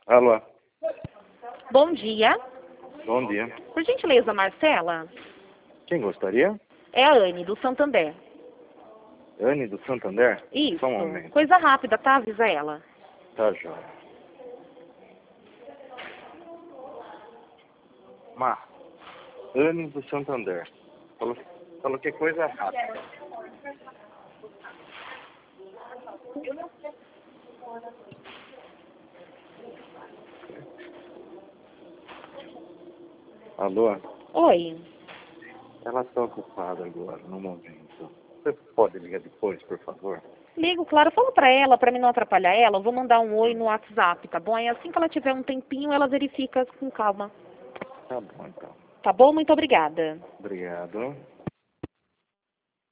Alô, Bom dia. bom dia. Por gentileza, Marcela? Quem gostaria? É a Anne, do Santander. Anne do Santander? Isso. Só um momento. Coisa rápida, tá? Avisa ela. Tá, joia. Anne do Santander. Falou que é coisa rápida. Alô? Oi. Ela está ocupada agora, no momento. Você pode ligar depois, por favor? Ligo, claro. Fala pra ela, pra mim não atrapalhar ela. Eu vou mandar um oi no WhatsApp, tá bom? Aí assim que ela tiver um tempinho, ela verifica com calma. Tá bom, então. Tá bom? Muito obrigada. Obrigado.